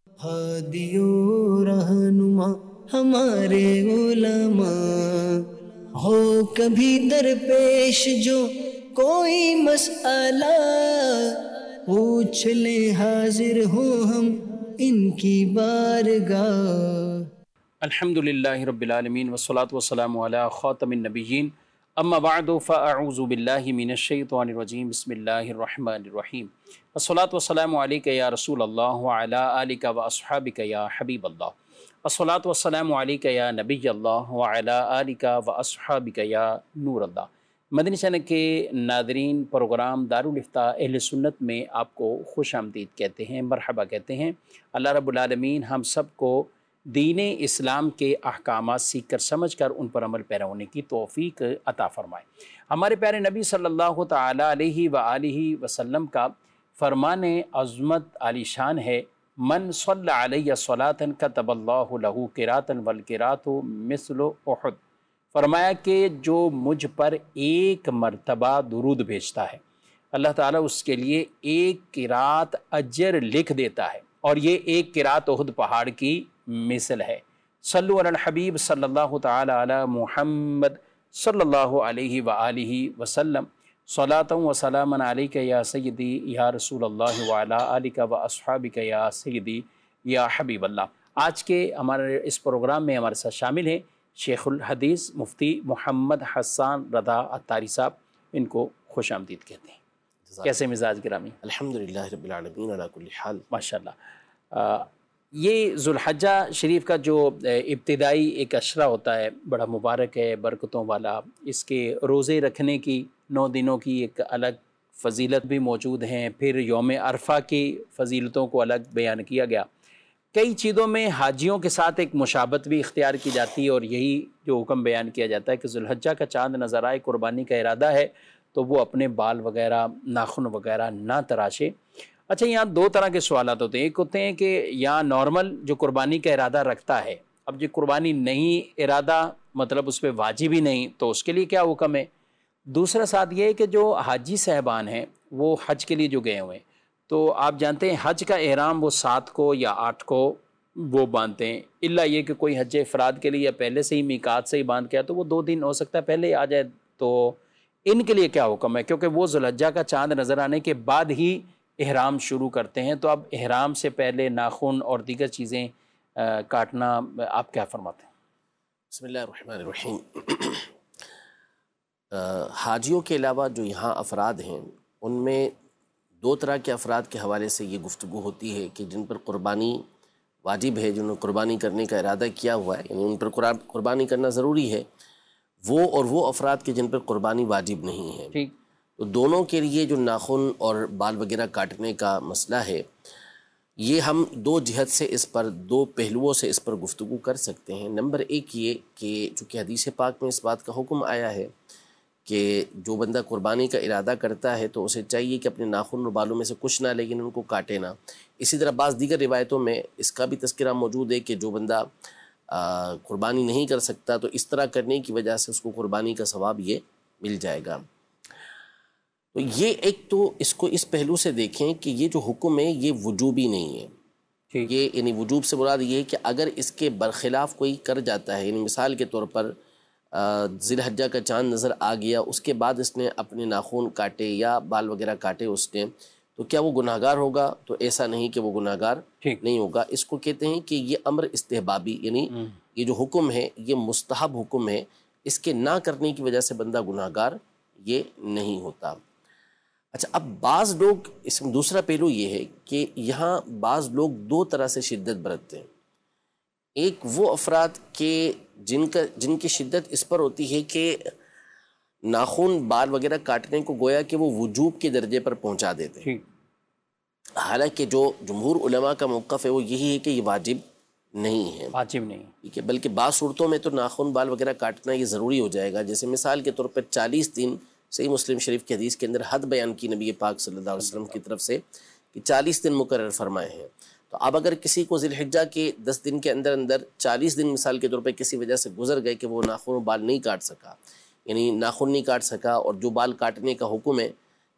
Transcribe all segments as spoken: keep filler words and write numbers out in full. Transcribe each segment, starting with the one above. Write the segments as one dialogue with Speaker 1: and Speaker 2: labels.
Speaker 1: ہادیو رہنما ہمارے علماء، ہو کبھی درپیش جو کوئی مسئلہ، پوچھ لیں حاضر ہوں ہم ان کی بارگاہ۔
Speaker 2: الحمدللہ رب العالمین والصلاة والسلام علی خاتم النبیین، اما بعد فاعوذ باللہ من الشیطان الرجیم، بسم اللہ الرحمن الرحیم، الصلاة والسلام علیک یا رسول اللہ وعلی آلک واصحابک یا حبیب اللہ، الصلاة والسلام علیک یا نبی اللہ وعلی آلک واصحابک یا نور اللہ۔ مدنی چینل کے ناظرین، پروگرام دارالافتاء اہل سنت میں آپ کو خوش آمدید کہتے ہیں، مرحبا کہتے ہیں۔ اللہ رب العالمین ہم سب کو دین اسلام کے احکامات سیکھ کر سمجھ کر ان پر عمل پیرا ہونے کی توفیق عطا فرمائے۔ ہمارے پیارے نبی صلی اللہ تعالی علیہ وآلہ وسلم کا فرمان عظمت عالی شان ہے، من صلی علیہ صلاۃ کتب اللہ لہ قراۃ والقراۃ مثل احد۔ فرمایا کہ جو مجھ پر ایک مرتبہ درود بھیجتا ہے، اللہ تعالیٰ اس کے لیے ایک قرات اجر لکھ دیتا ہے، اور یہ ایک قرات احد پہاڑ کی مثل ہے۔ صلو علی الحبیب صلی اللہ تعالی علی محمد صلی اللہ علیہ وآلہ وسلم، صلاۃ و سلام علیک یا سیدی یا رسول اللہ وعلی آلک و اصحابک یا سیدی یا حبیب اللہ۔ آج کے ہمارے اس پروگرام میں ہمارے ساتھ شامل ہیں شیخ الحدیث مفتی محمد حسان رضا عطاری صاحب، ان کو خوش آمدید کہتے ہیں۔ کیسے مزاج گرامی؟
Speaker 3: الحمدللہ رب العالمین علی کل حال۔
Speaker 2: ماشاءاللہ۔ یہ ذوالحجہ شریف کا جو ابتدائی ایک عشرہ ہوتا ہے بڑا مبارک ہے، برکتوں والا۔ اس کے روزے رکھنے کی نو دنوں کی ایک الگ فضیلت بھی موجود ہیں، پھر یوم عرفہ کی فضیلتوں کو الگ بیان کیا گیا۔ کئی چیزوں میں حاجیوں کے ساتھ ایک مشابہت بھی اختیار کی جاتی ہے، اور یہی جو حکم بیان کیا جاتا ہے کہ ذوالحجہ کا چاند نظر آئے، قربانی کا ارادہ ہے تو وہ اپنے بال وغیرہ، ناخن وغیرہ نہ تراشے۔ اچھا، یہاں دو طرح کے سوالات ہوتے ہیں۔ ایک ہوتے ہیں کہ یہاں نارمل جو قربانی کا ارادہ رکھتا ہے، اب جو قربانی نہیں ارادہ مطلب اس پہ واجب ہی نہیں، تو اس کے لیے کیا حکم ہے؟ دوسرا ساتھ یہ ہے کہ جو حاجی صاحبان ہیں وہ حج کے لیے جو گئے ہوئے ہیں، تو آپ جانتے ہیں حج کا احرام وہ سات کو یا آٹھ کو وہ باندھتے ہیں، الا یہ کہ کوئی حج افراد کے لیے یا پہلے سے ہی میقات سے ہی باندھ کے آیا تو وہ دو دن ہو سکتا ہے پہلے ہی آ جائے۔ تو ان کے لیے کیا حکم ہے؟ کیونکہ وہ ذوالحجہ کا چاند نظر آنے کے بعد ہی احرام شروع کرتے ہیں، تو اب احرام سے پہلے ناخن اور دیگر چیزیں کاٹنا آپ کیا فرماتے ہیں؟
Speaker 3: بسم اللہ الرحمن الرحیم۔ حاجیوں کے علاوہ جو یہاں افراد ہیں، ان میں دو طرح کے افراد کے حوالے سے یہ گفتگو ہوتی ہے کہ جن پر قربانی واجب ہے، جنہوں نے قربانی کرنے کا ارادہ کیا ہوا ہے، یعنی ان پر قربانی کرنا ضروری ہے، وہ اور وہ افراد کے جن پر قربانی واجب نہیں ہے۔
Speaker 2: ٹھیک،
Speaker 3: تو دونوں کے لیے جو ناخن اور بال وغیرہ کاٹنے کا مسئلہ ہے، یہ ہم دو جہت سے اس پر، دو پہلوؤں سے اس پر گفتگو کر سکتے ہیں۔ نمبر ایک یہ کہ چونکہ حدیث پاک میں اس بات کا حکم آیا ہے کہ جو بندہ قربانی کا ارادہ کرتا ہے تو اسے چاہیے کہ اپنے ناخن اور بالوں میں سے کچھ نہ، لیکن ان کو کاٹے نہ۔ اسی طرح بعض دیگر روایتوں میں اس کا بھی تذکرہ موجود ہے کہ جو بندہ قربانی نہیں کر سکتا تو اس طرح کرنے کی وجہ سے اس کو قربانی کا ثواب یہ مل جائے گا۔ تو یہ ایک تو اس کو اس پہلو سے دیکھیں کہ یہ جو حکم ہے یہ وجوبی نہیں ہے۔ یہ یعنی وجوب سے مراد یہ ہے کہ اگر اس کے برخلاف کوئی کر جاتا ہے، یعنی مثال کے طور پر ذی الحجہ کا چاند نظر آ گیا، اس کے بعد اس نے اپنے ناخن کاٹے یا بال وغیرہ کاٹے اس نے، تو کیا وہ گناہ گار ہوگا؟ تو ایسا نہیں کہ وہ گناہ گار نہیں ہوگا۔ اس کو کہتے ہیں کہ یہ امر استحبابی، یعنی یہ جو حکم ہے یہ مستحب حکم ہے، اس کے نہ کرنے کی وجہ سے بندہ گناہ گار یہ نہیں ہوتا۔ اچھا، اب بعض لوگ، اس میں دوسرا پہلو یہ ہے کہ یہاں بعض لوگ دو طرح سے شدت برتتے ہیں۔ ایک وہ افراد کہ جن کا جن کی شدت اس پر ہوتی ہے کہ ناخن بال وغیرہ کاٹنے کو گویا کہ وہ وجوب کے درجے پر پہنچا دیتے ہیں، حالانکہ جو جمہور علماء کا موقف ہے وہ یہی ہے کہ یہ واجب نہیں ہے،
Speaker 2: واجب نہیں،
Speaker 3: ٹھیک ہے، بلکہ بعض صورتوں میں تو ناخن بال وغیرہ کاٹنا یہ ضروری ہو جائے گا۔ جیسے مثال کے طور پر چالیس دن، صحیح مسلم شریف کی حدیث کے اندر حد بیان کی نبی پاک صلی اللہ علیہ وسلم کی طرف سے کہ چالیس دن مقرر فرمائے ہیں۔ تو اب اگر کسی کو ذی الحجہ کے دس دن کے اندر اندر چالیس دن مثال کے طور پہ کسی وجہ سے گزر گئے کہ وہ ناخن و بال نہیں کاٹ سکا، یعنی ناخن نہیں کاٹ سکا، اور جو بال کاٹنے کا حکم ہے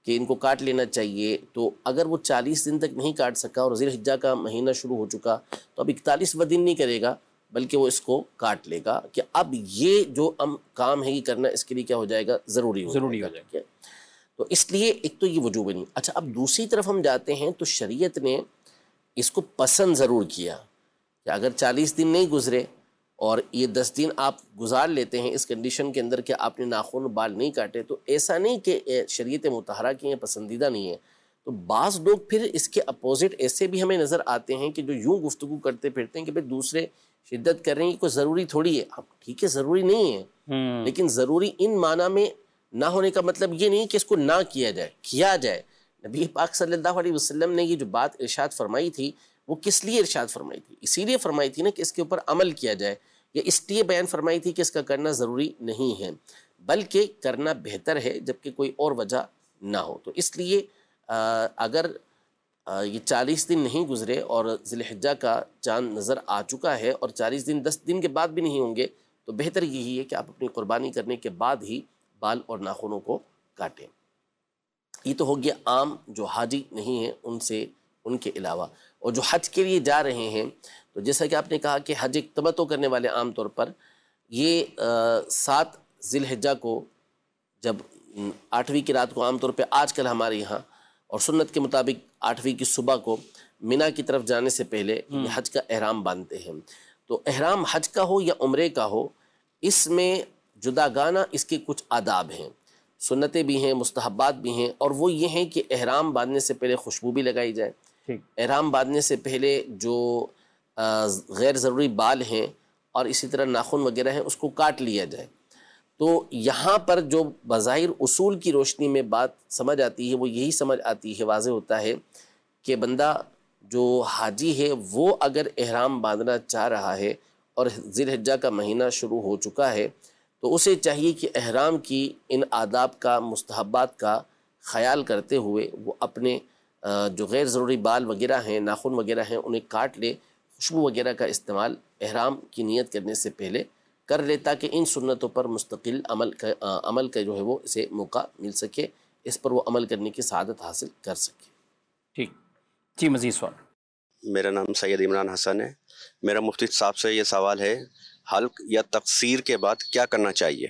Speaker 3: کہ ان کو کاٹ لینا چاہیے، تو اگر وہ چالیس دن تک نہیں کاٹ سکا اور ذی الحجہ کا مہینہ شروع ہو چکا تو اب اکتالیسواں دن نہیں کرے گا بلکہ وہ اس کو کاٹ لے گا کہ اب یہ جو ام کام ہے یہ کرنا اس کے لیے کیا ہو جائے گا، ضروری ہو
Speaker 2: ضروری
Speaker 3: جائے
Speaker 2: ہو
Speaker 3: گا۔ تو اس لیے ایک تو یہ وجوب نہیں۔ اچھا، اب دوسری طرف ہم جاتے ہیں تو شریعت نے اس کو پسند ضرور کیا کہ اگر چالیس دن نہیں گزرے اور یہ دس دن آپ گزار لیتے ہیں اس کنڈیشن کے اندر کہ آپ نے ناخن بال نہیں کاٹے، تو ایسا نہیں کہ شریعت مطہرہ کی ہیں، پسندیدہ نہیں ہے۔ تو بعض لوگ پھر اس کے اپوزٹ ایسے بھی ہمیں نظر آتے ہیں کہ جو یوں گفتگو کرتے پھرتے ہیں کہ بھئی دوسرے شدت کر رہے ہیں، یہ کوئی ضروری تھوڑی ہے۔ اب ٹھیک ہے، ضروری نہیں ہے، لیکن ضروری ان معنی میں نہ ہونے کا مطلب یہ نہیں کہ اس کو نہ کیا جائے، کیا جائے۔ نبی پاک صلی اللہ علیہ وسلم نے یہ جو بات ارشاد فرمائی تھی وہ کس لیے ارشاد فرمائی تھی؟ اسی لیے فرمائی تھی نا کہ اس کے اوپر عمل کیا جائے، یا اس لیے بیان فرمائی تھی کہ اس کا کرنا ضروری نہیں ہے بلکہ کرنا بہتر ہے جبکہ کوئی اور وجہ نہ ہو۔ تو اس لیے اگر یہ چالیس دن نہیں گزرے اور ذی الحجہ کا چاند نظر آ چکا ہے اور چالیس دن دس دن کے بعد بھی نہیں ہوں گے تو بہتر یہی ہے کہ آپ اپنی قربانی کرنے کے بعد ہی بال اور ناخنوں کو کاٹیں۔ یہ تو ہو گیا عام جو حاجی نہیں ہیں ان سے، ان کے علاوہ۔ اور جو حج کے لیے جا رہے ہیں تو جیسا کہ آپ نے کہا کہ حج تمتع کرنے والے عام طور پر یہ سات ذی الحجہ کو، جب آٹھویں کی رات کو، عام طور پہ آج کل ہمارے یہاں اور سنت کے مطابق آٹھویں کی صبح کو مینا کی طرف جانے سے پہلے یہ حج کا احرام باندھتے ہیں۔ تو احرام حج کا ہو یا عمرے کا ہو، اس میں جداگانہ اس کے کچھ آداب ہیں، سنتیں بھی ہیں، مستحبات بھی ہیں، اور وہ یہ ہیں کہ احرام باندھنے سے پہلے خوشبو بھی لگائی جائے۔ احرام باندھنے سے پہلے جو غیر ضروری بال ہیں اور اسی طرح ناخن وغیرہ ہیں اس کو کاٹ لیا جائے۔ تو یہاں پر جو بظاہر اصول کی روشنی میں بات سمجھ آتی ہے وہ یہی سمجھ آتی ہے، واضح ہوتا ہے کہ بندہ جو حاجی ہے وہ اگر احرام باندھنا چاہ رہا ہے اور ذی الحجہ کا مہینہ شروع ہو چکا ہے تو اسے چاہیے کہ احرام کی ان آداب کا، مستحبات کا خیال کرتے ہوئے وہ اپنے جو غیر ضروری بال وغیرہ ہیں، ناخن وغیرہ ہیں، انہیں کاٹ لے، خوشبو وغیرہ کا استعمال احرام کی نیت کرنے سے پہلے کر لے تاکہ ان سنتوں پر مستقل عمل کا عمل کا جو ہے وہ اسے موقع مل سکے، اس پر وہ عمل کرنے کی سعادت حاصل کر سکے۔
Speaker 2: ٹھیک جی، مزید سوال۔
Speaker 4: میرا نام سید عمران حسن ہے۔ میرا مفتی صاحب سے یہ سوال ہے، حلق یا تقصیر کے بعد کیا کرنا چاہیے؟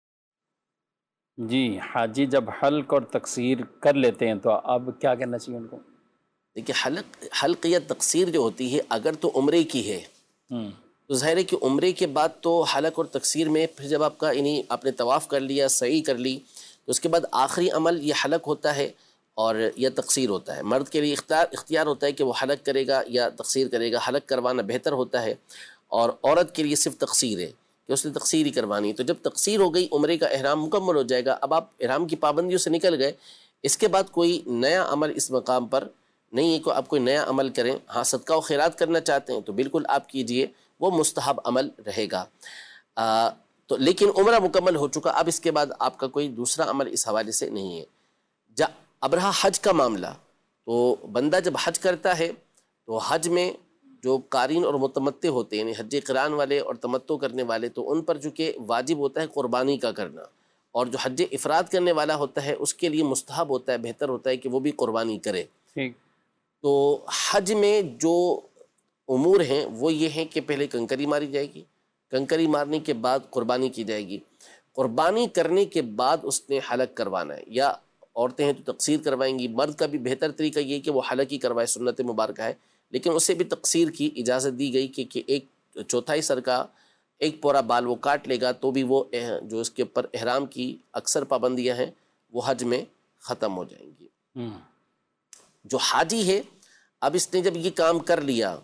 Speaker 2: جی، حاجی جب حلق اور تقصیر کر لیتے ہیں تو اب کیا کرنا چاہیے ان کو؟
Speaker 3: دیکھیے، حلق حلق یا تقصیر جو ہوتی ہے اگر تو عمرے کی ہے تو ظاہر ہے کہ عمرے کے بعد تو حلق اور تقصیر میں پھر جب آپ کا یعنی آپ نے طواف کر لیا، سعی کر لی، تو اس کے بعد آخری عمل یہ حلق ہوتا ہے اور یا تقصیر ہوتا ہے۔ مرد کے لیے اختیار اختیار ہوتا ہے کہ وہ حلق کرے گا یا تقصیر کرے گا۔ حلق کروانا بہتر ہوتا ہے، اور عورت کے لیے صرف تقصیر ہے کہ اس نے تقصیر ہی کروانی ہے۔ تو جب تقصیر ہو گئی، عمرے کا احرام مکمل ہو جائے گا۔ اب آپ احرام کی پابندیوں سے نکل گئے، اس کے بعد کوئی نیا عمل اس مقام پر نہیں ہے کہ آپ کوئی نیا عمل کریں۔ ہاں، صدقہ و خیرات کرنا چاہتے ہیں تو بالکل آپ کیجئے، وہ مستحب عمل رہے گا۔ آ, تو لیکن عمرہ مکمل ہو چکا، اب اس کے بعد آپ کا کوئی دوسرا عمل اس حوالے سے نہیں ہے۔ جا اب رہا حج کا معاملہ، تو بندہ جب حج کرتا ہے تو حج میں جو قارین اور متمتع ہوتے ہیں، یعنی حج قران والے اور تمتع کرنے والے، تو ان پر چونکہ واجب ہوتا ہے قربانی کا کرنا، اور جو حج افراد کرنے والا ہوتا ہے اس کے لیے مستحب ہوتا ہے، بہتر ہوتا ہے کہ وہ بھی قربانی کرے۔ تو حج میں جو امور ہیں وہ یہ ہیں کہ پہلے کنکری ماری جائے گی، کنکری مارنے کے بعد قربانی کی جائے گی، قربانی کرنے کے بعد اس نے حلق کروانا ہے، یا عورتیں ہیں تو تقصیر کروائیں گی، مرد کا بھی بہتر طریقہ یہ کہ وہ حلق ہی کروائے، سنت مبارکہ ہے، لیکن اسے بھی تقصیر کی اجازت دی گئی کہ, کہ ایک چوتھائی سر کا ایک پورا بال وہ کاٹ لے گا تو بھی وہ جو اس کے اوپر احرام کی اکثر پابندیاں ہیں وہ حج میں ختم ہو جائیں گی۔ جو حاجی ہے، اب اس نے جب یہ کام کر لیا،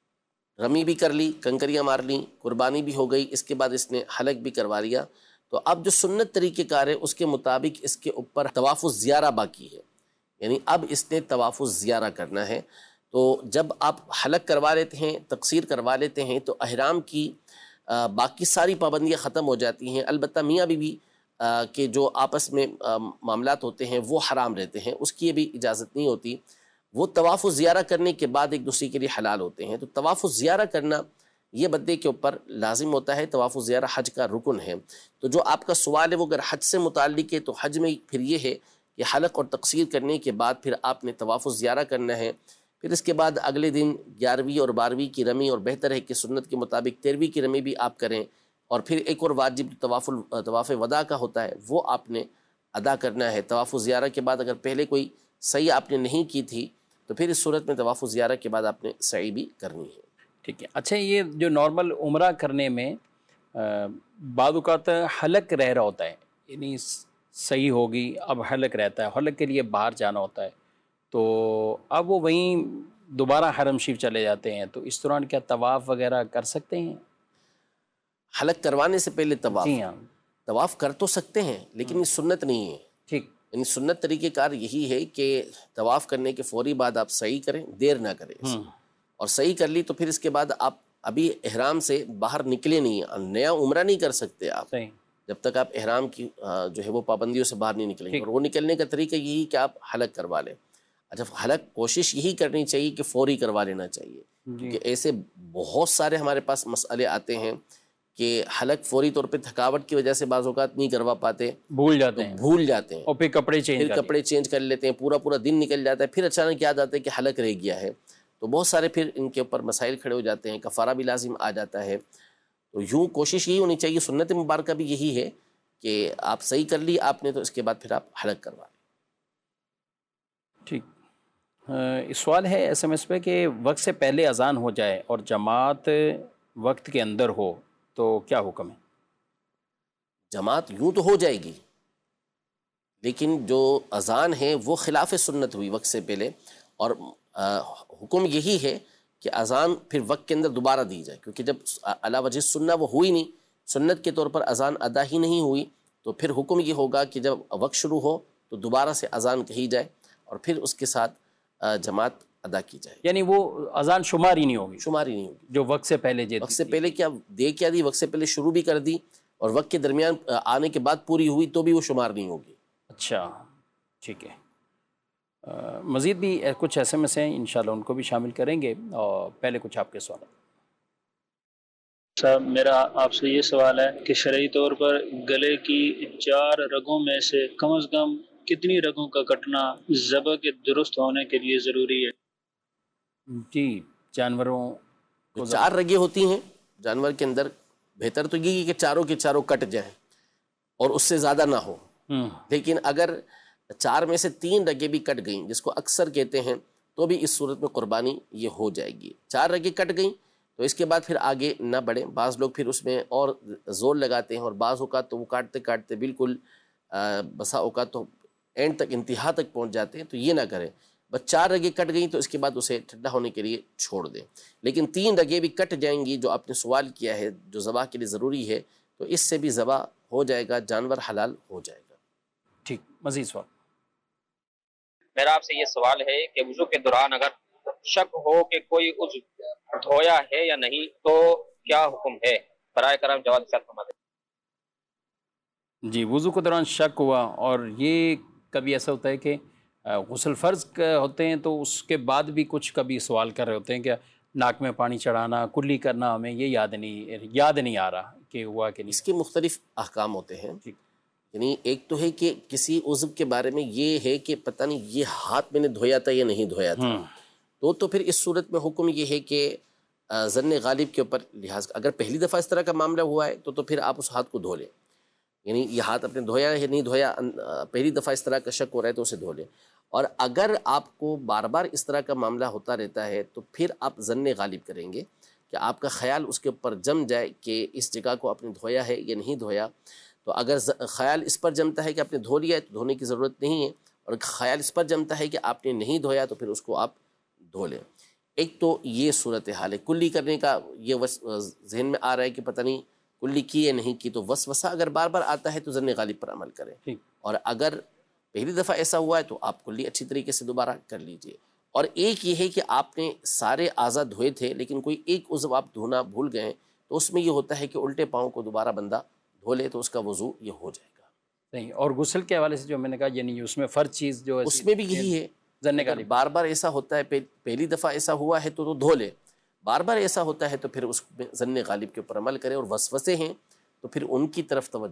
Speaker 3: رمی بھی کر لی، کنکریاں مار لیں، قربانی بھی ہو گئی، اس کے بعد اس نے حلق بھی کروا لیا، تو اب جو سنت طریقہ کار ہے اس کے مطابق اس کے اوپر طواف الزیارہ باقی ہے، یعنی اب اس نے طواف الزیارہ کرنا ہے۔ تو جب آپ حلق کروا لیتے ہیں، تقصیر کروا لیتے ہیں، تو احرام کی باقی ساری پابندیاں ختم ہو جاتی ہیں، البتہ میاں بیوی کے جو آپس میں معاملات ہوتے ہیں وہ حرام رہتے ہیں، اس کی بھی اجازت نہیں ہوتی، وہ طواف الزیارہ کرنے کے بعد ایک دوسرے کے لیے حلال ہوتے ہیں۔ تو طواف الزیارہ کرنا یہ بندے کے اوپر لازم ہوتا ہے، طواف الزیارہ حج کا رکن ہے۔ تو جو آپ کا سوال ہے وہ اگر حج سے متعلق ہے تو حج میں پھر یہ ہے کہ حلق اور تقصیر کرنے کے بعد پھر آپ نے طواف الزیارہ کرنا ہے، پھر اس کے بعد اگلے دن گیارہویں اور بارہویں کی رمی، اور بہتر ہے کہ سنت کے مطابق تیرہویں کی رمی بھی آپ کریں، اور پھر ایک اور واجب طواف طواف وداع کا ہوتا ہے وہ آپ نے ادا کرنا ہے۔ طواف الزیارہ کے بعد اگر پہلے کوئی سعی آپ نے نہیں کی تھی تو پھر اس صورت میں طواف الزیارہ کے بعد آپ نے سعی بھی کرنی ہے۔
Speaker 2: ٹھیک ہے۔ اچھا، یہ جو نارمل عمرہ کرنے میں بعض اوقات حلق رہ رہا ہوتا ہے، یعنی صحیح ہوگی، اب حلق رہتا ہے، حلق کے لیے باہر جانا ہوتا ہے، تو اب وہ وہیں دوبارہ حرم شریف چلے جاتے ہیں، تو اس دوران کیا طواف وغیرہ کر سکتے ہیں؟
Speaker 3: حلق کروانے سے پہلے طواف
Speaker 2: جی ہاں،
Speaker 3: طواف کر تو سکتے ہیں لیکن یہ سنت نہیں ہے۔
Speaker 2: ٹھیک،
Speaker 3: یعنی سنت طریقہ کار یہی ہے کہ طواف کرنے کے فوری بعد آپ سعی کریں، دیر نہ کریں، اور سعی کر لی تو پھر اس کے بعد آپ ابھی احرام سے باہر نکلے نہیں، نیا عمرہ نہیں کر سکتے آپ
Speaker 2: صحیح،
Speaker 3: جب تک آپ احرام کی جو ہے وہ پابندیوں سے باہر نہیں نکلیں گے، اور وہ نکلنے کا طریقہ یہی کہ آپ حلق کروا لیں۔ اچھا، حلق کوشش یہی کرنی چاہیے کہ فوری کروا لینا چاہیے، کیونکہ ایسے بہت سارے ہمارے پاس مسئلے آتے ہیں کہ حلق فوری طور پہ تھکاوٹ کی وجہ سے بعض اوقات نہیں کروا پاتے،
Speaker 2: بھول جاتے ہیں،
Speaker 3: بھول جاتے ہیں،
Speaker 2: اور پھر کپڑے چینج
Speaker 3: پھر کپڑے چینج کر لیتے ہیں، پورا پورا دن نکل جاتا ہے، پھر اچانک یاد آتا ہے کہ حلق رہ گیا ہے، تو بہت سارے پھر ان کے اوپر مسائل کھڑے ہو جاتے ہیں، کفارہ بھی لازم آ جاتا ہے۔ تو یوں کوشش یہی ہونی چاہیے، سنت مبارکہ بھی یہی ہے کہ آپ صحیح کر لی آپ نے تو اس کے بعد پھر آپ حلق کروا لیں۔
Speaker 2: ٹھیک، اس سوال ہے ایس ایم ایس پہ کہ وقت سے پہلے اذان ہو جائے اور جماعت وقت کے اندر ہو تو کیا حکم ہے؟
Speaker 3: جماعت یوں تو ہو جائے گی، لیکن جو اذان ہے وہ خلاف سنت ہوئی وقت سے پہلے، اور حکم یہی ہے کہ اذان پھر وقت کے اندر دوبارہ دی جائے، کیونکہ جب علی وجہ سنت وہ ہوئی نہیں، سنت کے طور پر اذان ادا ہی نہیں ہوئی، تو پھر حکم یہ ہوگا کہ جب وقت شروع ہو تو دوبارہ سے اذان کہی جائے اور پھر اس کے ساتھ جماعت ادا کی جائے،
Speaker 2: یعنی وہ اذان شمار ہی نہیں ہوگی،
Speaker 3: شمار ہی نہیں ہوگی،
Speaker 2: جو وقت سے پہلے جیتی
Speaker 3: وقت سے پہلے کیا دے کیا دی، وقت سے پہلے شروع بھی کر دی اور وقت کے درمیان آنے کے بعد پوری ہوئی تو بھی وہ شمار نہیں ہوگی۔
Speaker 2: اچھا، ٹھیک ہے۔ مزید بھی کچھ ایس ایم ایس ہیں، انشاءاللہ ان کو بھی شامل کریں گے، اور پہلے کچھ آپ کے سوال۔
Speaker 5: صاحب میرا آپ سے یہ سوال ہے کہ شرعی طور پر گلے کی چار رگوں میں سے کم از کم کتنی رگوں کا کٹنا ذبح کے درست ہونے کے لیے ضروری ہے؟
Speaker 2: جی، جانوروں
Speaker 3: جو چار رگیں ہوتی ہیں جانور کے اندر، بہتر تو یہی ہے کہ چاروں کے چاروں کٹ جائیں اور اس سے زیادہ نہ ہو، لیکن اگر چار میں سے تین رگیں بھی کٹ گئیں جس کو اکثر کہتے ہیں تو بھی اس صورت میں قربانی یہ ہو جائے گی۔ چار رگیں کٹ گئیں تو اس کے بعد پھر آگے نہ بڑھیں، بعض لوگ پھر اس میں اور زور لگاتے ہیں اور بعض اوقات تو وہ کاٹتے کاٹتے بالکل بسا اوقات تو اینڈ تک انتہا تک پہنچ جاتے ہیں، تو یہ نہ کریں، بس چار رگیں کٹ گئیں تو اس کے بعد اسے ٹھنڈا ہونے کے لیے چھوڑ دیں، لیکن تین رگیں بھی کٹ جائیں گی جو آپ نے سوال کیا ہے جو ذبح کے لیے ضروری ہے، تو اس سے بھی ذبح ہو جائے گا، جانور حلال ہو جائے گا۔
Speaker 2: ٹھیک، مزید سوال۔
Speaker 6: میرا آپ سے یہ سوال ہے کہ وضو کے دوران اگر شک ہو کہ کوئی عضو دھویا ہے یا نہیں تو کیا حکم ہے؟ برائے کرم جواب ارشاد فرما دیں۔
Speaker 2: جی، وضو کے دوران شک ہوا، اور یہ کبھی ایسا ہوتا ہے کہ غسل فرض ہوتے ہیں تو اس کے بعد بھی کچھ کبھی سوال کر رہے ہوتے ہیں کہ ناک میں پانی چڑھانا، کلی کرنا، ہمیں یہ یاد نہیں یاد نہیں آ رہا کہ ہوا کہ نہیں۔
Speaker 3: اس کے مختلف احکام ہوتے ہیں، یعنی ایک تو ہے کہ کسی عضو کے بارے میں یہ ہے کہ پتہ نہیں یہ ہاتھ میں نے دھویا تھا یا نہیں دھویا تھا، تو تو پھر اس صورت میں حکم یہ ہے کہ ظن غالب کے اوپر لحاظ، اگر پہلی دفعہ اس طرح کا معاملہ ہوا ہے تو تو پھر آپ اس ہاتھ کو دھو لیں، یعنی یہ ہاتھ اپنے دھویا ہے نہیں دھویا، پہلی دفعہ اس طرح کا شک ہو رہا ہے تو اسے دھو لیں، اور اگر آپ کو بار بار اس طرح کا معاملہ ہوتا رہتا ہے تو پھر آپ ظن غالب کریں گے کہ آپ کا خیال اس کے اوپر جم جائے کہ اس جگہ کو آپ نے دھویا ہے یا نہیں دھویا، تو اگر خیال اس پر جمتا ہے کہ آپ نے دھو لیا ہے تو دھونے کی ضرورت نہیں ہے، اور خیال اس پر جمتا ہے کہ آپ نے نہیں دھویا تو پھر اس کو آپ دھو لیں۔ ایک تو یہ صورتحال ہے، کلی کرنے کا یہ ذہن میں آ رہا ہے کہ پتہ نہیں کلی کی یا نہیں کی، تو وسوسہ اگر بار بار آتا ہے تو ظن غالب پر عمل کریں، اور اگر پہلی دفعہ ایسا ہوا ہے تو آپ کلی اچھی طریقے سے دوبارہ کر لیجئے۔ اور ایک یہ ہے کہ آپ نے سارے اعضاء دھوئے تھے لیکن کوئی ایک عضو آپ دھونا بھول گئے ہیں، تو اس میں یہ ہوتا ہے کہ الٹے پاؤں کو دوبارہ بندہ دھو لے تو اس کا وضو یہ ہو جائے گا۔
Speaker 2: صحیح، اور غسل کے حوالے سے جو میں نے کہا، یعنی اس میں فرض چیز جو
Speaker 3: اس میں بھی یہی ہے، اگر بار بار ایسا ہوتا ہے، پہلی دفعہ ایسا ہوا ہے تو تو دھو لے، بار بار ایسا ہوتا ہے تو پھر اس میں ظن غالب کے اوپر عمل کرے، اور وسوسے ہیں تو پھر ان کی طرف توجہ نہ دیں۔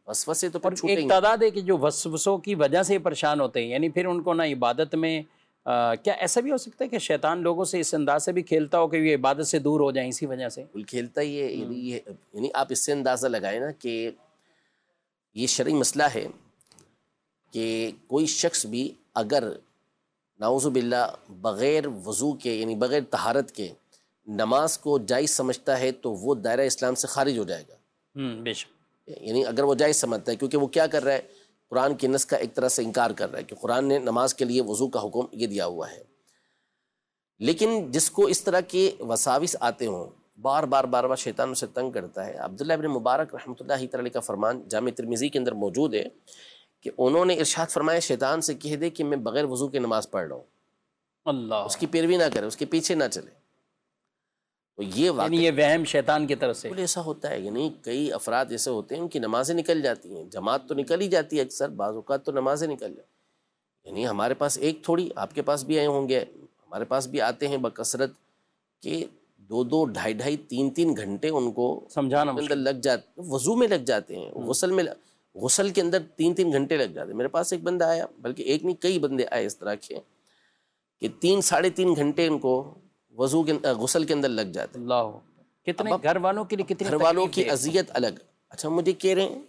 Speaker 3: وسوسے تو
Speaker 2: اور
Speaker 3: پھر چھوٹیں
Speaker 2: ایک
Speaker 3: گے۔
Speaker 2: تعداد ہے کہ جو وسوسوں کی وجہ سے پریشان ہوتے ہیں، یعنی پھر ان کو نہ عبادت میں آ، کیا ایسا بھی ہو سکتا ہے کہ شیطان لوگوں سے اس انداز سے بھی کھیلتا ہو کہ یہ عبادت سے دور ہو جائیں اسی وجہ سے؟
Speaker 3: بالکل کھیلتا ہی ہے، یعنی یہ یعنی آپ اس سے اندازہ لگائیں نا کہ یہ شرعی مسئلہ ہے کہ کوئی شخص بھی اگر نعوذ باللہ بغیر وضو کے یعنی بغیر طہارت کے نماز کو جائز سمجھتا ہے تو وہ دائرہ اسلام سے خارج ہو جائے گا۔
Speaker 2: ہوں بے شک۔
Speaker 3: یعنی اگر وہ جائز سمجھتا ہے، کیونکہ وہ کیا کر رہا ہے، قرآن کی نص کا ایک طرح سے انکار کر رہا ہے کہ قرآن نے نماز کے لیے وضو کا حکم یہ دیا ہوا ہے۔ لیکن جس کو اس طرح کے وساوس آتے ہوں، بار بار بار بار شیطان اسے تنگ کرتا ہے، عبداللہ ابن مبارک رحمۃ اللہ تعالی کا فرمان جامع ترمذی کے اندر موجود ہے کہ انہوں نے ارشاد فرمایا شیطان سے کہہ دے کہ میں بغیر وضو کے نماز پڑھ رہا ہوں،
Speaker 2: اللہ،
Speaker 3: اس کی پیروی نہ کرے، اس کے پیچھے نہ چلے۔ تو یہ
Speaker 2: یعنی
Speaker 3: واقعی
Speaker 2: یہ وہم شیطان کی طرف سے۔
Speaker 3: بالکل ایسا ہوتا ہے، یعنی کئی افراد ایسے ہوتے ہیں ان کی نمازیں نکل جاتی ہیں، جماعت تو نکل ہی جاتی ہے اکثر، بعض اوقات تو نمازیں نکل جاتی، یعنی ہمارے پاس ایک تھوڑی، آپ کے پاس بھی آئے ہوں گے، ہمارے پاس بھی آتے ہیں بکثرت کہ دو دو ڈھائی ڈھائی تین تین گھنٹے ان کو
Speaker 2: سمجھانا
Speaker 3: اندر لگ جاتے، وضو میں لگ جاتے ہیں، غسل میں غسل کے اندر تین تین گھنٹے لگ جاتے ہیں۔ میرے پاس ایک بندہ آیا، بلکہ ایک نہیں کئی بندے آئے اس طرح کے کہ تین ساڑھے تین گھنٹے ان کو وضو کے غسل کے اندر لگ جاتے ہیں۔
Speaker 2: اللہ، کتنے گھر والوں کے لیے کتنی
Speaker 3: گھر والوں
Speaker 2: تکلیف
Speaker 3: کی
Speaker 2: دہ۔
Speaker 3: اذیت الگ۔ اچھا مجھے کہہ رہے ہیں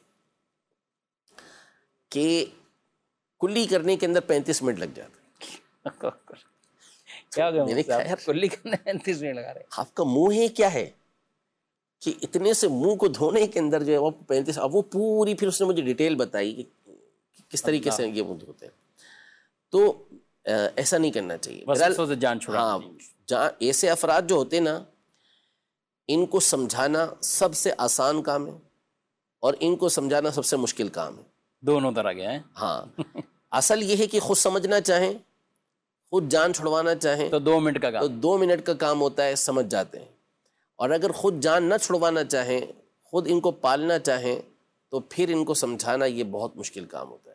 Speaker 3: کہ کلی کرنے کے اندر پینتیس منٹ لگ جاتے ہیں۔
Speaker 2: کیا
Speaker 3: میں نے کہا
Speaker 2: کہ
Speaker 3: یار
Speaker 2: کلی کرنے پینتیس منٹ لگا رہے ہیں۔
Speaker 3: آپ کا منہ ہے کیا ہے کہ اتنے سے منہ کو دھونے کے اندر جو ہے وہ پینتیس، اب وہ پوری پھر اس نے مجھے ڈیٹیل بتائی کہ کس طریقے سے یہ منہ دھوتے ہیں۔ تو ایسا نہیں کرنا چاہیے،
Speaker 2: وسوسوں سے جان چھڑا۔
Speaker 3: ہاں، جہاں ایسے افراد جو ہوتے ہیں نا، ان کو سمجھانا سب سے آسان کام ہے اور ان کو سمجھانا سب سے مشکل کام ہے،
Speaker 2: دونوں طرح کے ہیں۔
Speaker 3: ہاں اصل یہ ہے کہ خود سمجھنا چاہیں، خود جان چھڑوانا چاہیں
Speaker 2: تو دو منٹ کا
Speaker 3: تو
Speaker 2: کام۔
Speaker 3: دو منٹ کا کام ہوتا ہے، سمجھ جاتے ہیں، اور اگر خود جان نہ چھڑوانا چاہیں، خود ان کو پالنا چاہیں تو پھر ان کو سمجھانا یہ بہت مشکل کام ہوتا ہے۔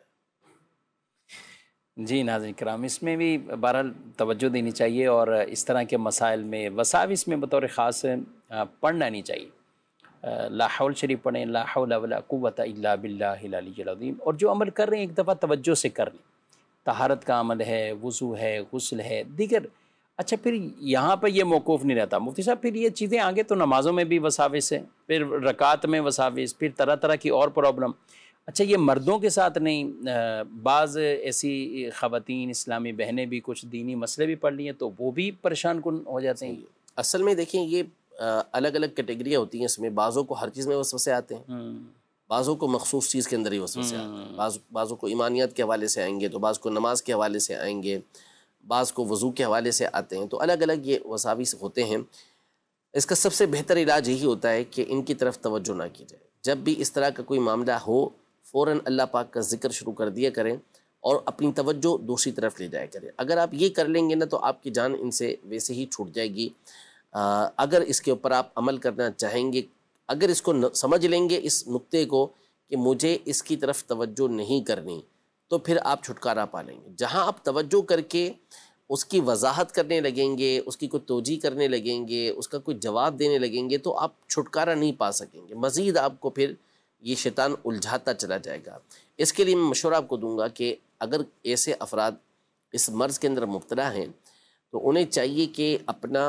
Speaker 2: جی ناظرین کرام، اس میں بھی بہرحال توجہ دینی چاہیے اور اس طرح کے مسائل میں وساوس میں بطور خاص پڑھنا نہیں چاہیے۔ لا حول شریف پڑھیں، لا حول ولا قوت الا باللہ العلی العظیم، اور جو عمل کر رہے ہیں ایک دفعہ توجہ سے کر لیں۔ طہارت کا عمل ہے، وضو ہے، غسل ہے، دیگر۔ اچھا پھر یہاں پہ یہ موقوف نہیں رہتا مفتی صاحب، پھر یہ چیزیں آگے تو نمازوں میں بھی وساوس ہے، پھر رکعت میں وساوس، پھر طرح طرح کی اور پرابلم۔ اچھا یہ مردوں کے ساتھ نہیں، بعض ایسی خواتین اسلامی بہنیں بھی کچھ دینی مسئلے بھی پڑھ لی ہیں تو وہ بھی پریشان کن ہو جاتے ہیں۔
Speaker 3: اصل میں دیکھیں یہ الگ الگ کیٹیگریاں ہوتی ہیں، اس میں بعضوں کو ہر چیز میں وسوسے آتے ہیں، بعضوں کو مخصوص چیز کے اندر ہی وسوسے آتے ہیں، بعض بعضوں کو ایمانیات کے حوالے سے آئیں گے، تو بعض کو نماز کے حوالے سے آئیں گے، بعض کو وضو کے حوالے سے آتے ہیں، تو الگ الگ یہ وساوس ہوتے ہیں۔ اس کا سب سے بہتر علاج یہی ہوتا ہے کہ ان کی طرف توجہ نہ کی جائے۔ جب بھی اس طرح کا کوئی معاملہ ہو فوراً اللہ پاک کا ذکر شروع کر دیا کریں اور اپنی توجہ دوسری طرف لے جایا کریں۔ اگر آپ یہ کر لیں گے نا تو آپ کی جان ان سے ویسے ہی چھوٹ جائے گی۔ اگر اس کے اوپر آپ عمل کرنا چاہیں گے، اگر اس کو سمجھ لیں گے اس نقطے کو کہ مجھے اس کی طرف توجہ نہیں کرنی، تو پھر آپ چھٹکارا پا لیں گے۔ جہاں آپ توجہ کر کے اس کی وضاحت کرنے لگیں گے، اس کی کوئی توجیہ کرنے لگیں گے، اس کا کوئی جواب دینے لگیں گے تو آپ چھٹکارا نہیں پا سکیں گے، مزید آپ کو پھر یہ شیطان الجھاتا چلا جائے گا۔ اس کے لیے میں مشورہ آپ کو دوں گا کہ اگر ایسے افراد اس مرض کے اندر مبتلا ہیں تو انہیں چاہیے کہ اپنا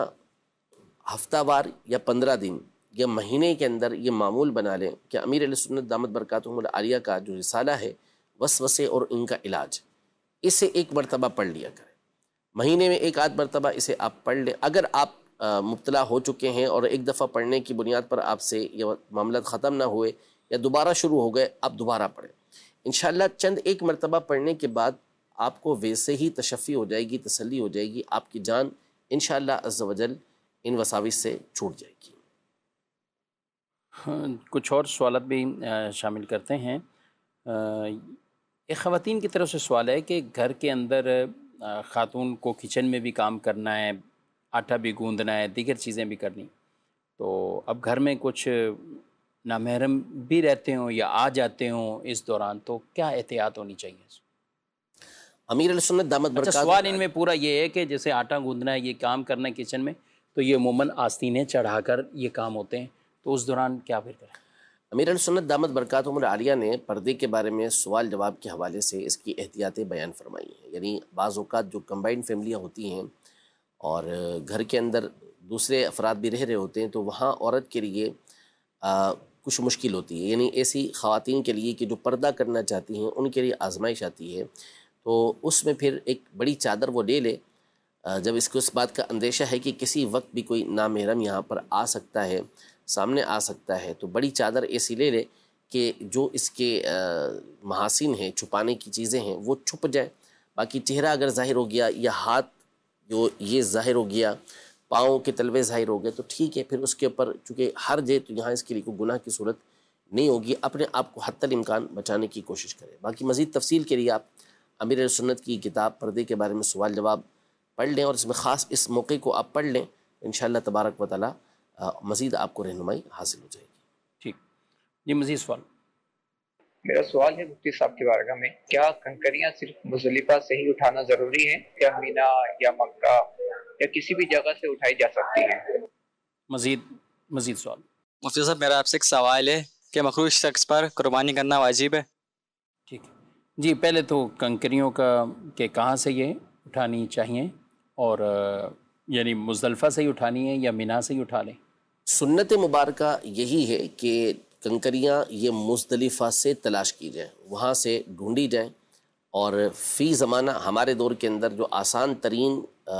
Speaker 3: ہفتہ وار یا پندرہ دن یا مہینے کے اندر یہ معمول بنا لیں کہ امیر علیہ سنت دامت برکاتہم العالیہ کا جو رسالہ ہے وسوسے اور ان کا علاج، اسے ایک مرتبہ پڑھ لیا کریں، مہینے میں ایک آدھ مرتبہ اسے آپ پڑھ لیں۔ اگر آپ مبتلا ہو چکے ہیں اور ایک دفعہ پڑھنے کی بنیاد پر آپ سے یہ معاملات ختم نہ ہوئے یا دوبارہ شروع ہو گئے، آپ دوبارہ پڑھیں انشاءاللہ۔ چند ایک مرتبہ پڑھنے کے بعد آپ کو ویسے ہی تشفی ہو جائے گی، تسلی ہو جائے گی، آپ کی جان انشاءاللہ عز و جل ان وساوس سے چھوٹ جائے گی۔
Speaker 2: کچھ اور سوالات بھی شامل کرتے ہیں۔ ایک خواتین کی طرف سے سوال ہے کہ گھر کے اندر خاتون کو کچن میں بھی کام کرنا ہے، آٹا بھی گوندنا ہے، دیگر چیزیں بھی کرنی، تو اب گھر میں کچھ نامحرم بھی رہتے ہوں یا آ جاتے ہوں اس دوران، تو کیا احتیاط ہونی چاہیے؟
Speaker 3: امیر علیہ سنت دامت
Speaker 2: اچھا
Speaker 3: برکاتہم
Speaker 2: سوال ان میں پورا یہ ہے کہ جیسے آٹا گوندنا ہے، یہ کام کرنا ہے کچن میں، تو یہ عموماً آستینیں چڑھا کر یہ کام ہوتے ہیں، تو اس دوران کیا پھر کریں؟
Speaker 3: امیر السنت دامت برکاتہم العالیہ نے پردے کے بارے میں سوال جواب کے حوالے سے اس کی احتیاطیں بیان فرمائی ہیں. یعنی بعض اوقات جو کمبائنڈ فیملیاں ہوتی ہیں اور گھر کے اندر دوسرے افراد بھی رہ رہے ہوتے ہیں تو وہاں عورت کے لیے آ, کچھ مشکل ہوتی ہے. یعنی ایسی خواتین کے لیے کہ جو پردہ کرنا چاہتی ہیں ان کے لیے آزمائش آتی ہے، تو اس میں پھر ایک بڑی چادر وہ لے لے. جب اس کو اس بات کا اندیشہ ہے کہ کسی وقت بھی کوئی نامحرم یہاں پر آ سکتا ہے، سامنے آ سکتا ہے، تو بڑی چادر ایسی لے لے کہ جو اس کے محاسن ہیں، چھپانے کی چیزیں ہیں، وہ چھپ جائیں. باقی چہرہ اگر ظاہر ہو گیا یا ہاتھ جو یہ ظاہر ہو گیا، پاؤں کے تلوے ظاہر ہو گئے تو ٹھیک ہے، پھر اس کے اوپر چونکہ حرج ہے تو یہاں اس کے لیے کوئی گناہ کی صورت نہیں ہوگی. اپنے آپ کو حتی الامکان بچانے کی کوشش کرے. باقی مزید تفصیل کے لیے آپ امیر سنت کی کتاب پردے کے بارے میں سوال جواب پڑھ لیں، اور اس میں خاص اس موقع کو آپ پڑھ لیں، انشاءاللہ تبارک و تعالی مزید آپ کو رہنمائی حاصل ہو جائے گی.
Speaker 2: ٹھیک جی، مزید سوال.
Speaker 7: میرا سوال ہے مفتی صاحب کے بارگاہ میں، کیا کنکریاں صرف مزدلفہ سے ہی اٹھانا ضروری ہے یا مینا یا مکہ یا کسی بھی جگہ سے اٹھائی جا سکتی ہیں؟
Speaker 2: مزید مزید سوال.
Speaker 8: مفتی صاحب میرا آپ سے ایک سوال ہے کہ مخروج شخص پر قربانی کرنا واجب ہے؟
Speaker 2: ٹھیک جی، پہلے تو کنکریوں کا کہ کہاں سے یہ اٹھانی چاہیے، اور یعنی مزدلفہ سے ہی اٹھانی ہے یا مینا سے ہی اٹھا لیں؟
Speaker 3: سنت مبارکہ یہی ہے کہ کنکریاں یہ مزدلفہ سے تلاش کی جائیں، وہاں سے ڈھونڈی جائیں. اور فی زمانہ ہمارے دور کے اندر جو آسان ترین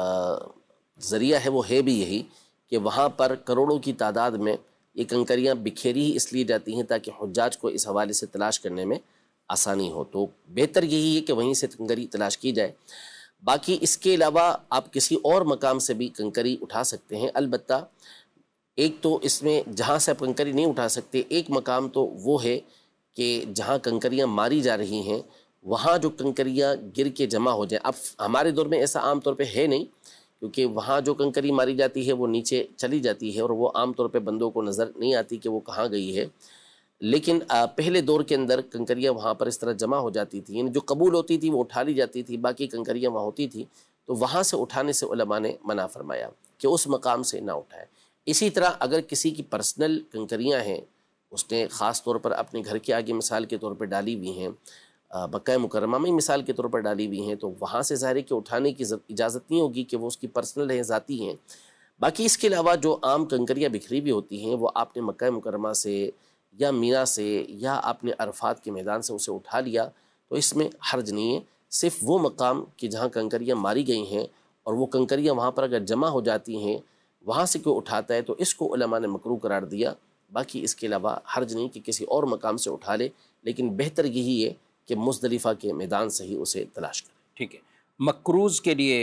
Speaker 3: ذریعہ ہے وہ ہے بھی یہی کہ وہاں پر کروڑوں کی تعداد میں یہ کنکریاں بکھیری ہی اس لیے جاتی ہیں تاکہ حجاج کو اس حوالے سے تلاش کرنے میں آسانی ہو. تو بہتر یہی ہے کہ وہیں سے کنکری تلاش کی جائے. باقی اس کے علاوہ آپ کسی اور مقام سے بھی کنکری اٹھا سکتے ہیں. البتہ ایک تو اس میں جہاں سے آپ کنکری نہیں اٹھا سکتے، ایک مقام تو وہ ہے کہ جہاں کنکریاں ماری جا رہی ہیں وہاں جو کنکریاں گر کے جمع ہو جائیں. اب ہمارے دور میں ایسا عام طور پہ ہے نہیں، کیونکہ وہاں جو کنکری ماری جاتی ہے وہ نیچے چلی جاتی ہے اور وہ عام طور پہ بندوں کو نظر نہیں آتی کہ وہ کہاں گئی ہے. لیکن پہلے دور کے اندر کنکریاں وہاں پر اس طرح جمع ہو جاتی تھیں، یعنی جو قبول ہوتی تھی وہ اٹھا لی جاتی تھی، باقی کنکریاں وہاں ہوتی تھی تو وہاں سے اٹھانے سے علماء نے منع فرمایا کہ اس مقام سے نہ اٹھائے. اسی طرح اگر کسی کی پرسنل کنکریاں ہیں، اس نے خاص طور پر اپنے گھر کے آگے مثال کے طور پر ڈالی ہوئی ہیں، مکہ مکرمہ میں مثال کے طور پر ڈالی ہوئی ہیں، تو وہاں سے ظاہر ہے کہ اٹھانے کی اجازت نہیں ہوگی کہ وہ اس کی پرسنل ہیں، ذاتی ہیں. باقی اس کے علاوہ جو عام کنکریاں بکھری بھی ہوتی ہیں وہ آپ نے مکہ مکرمہ سے یا مینا سے یا آپ نے عرفات کے میدان سے اسے اٹھا لیا تو اس میں حرج نہیں ہے. صرف وہ مقام کہ جہاں کنکریاں ماری گئی ہیں اور وہ کنکریاں وہاں پر اگر جمع ہو جاتی ہیں وہاں سے کوئی اٹھاتا ہے تو اس کو علماء نے مکروہ قرار دیا. باقی اس کے علاوہ حرج نہیں کہ کسی اور مقام سے اٹھا لے، لیکن بہتر یہی ہے کہ مزدلفہ کے میدان سے ہی اسے تلاش کرے.
Speaker 2: ٹھیک ہے. مقروض کے لیے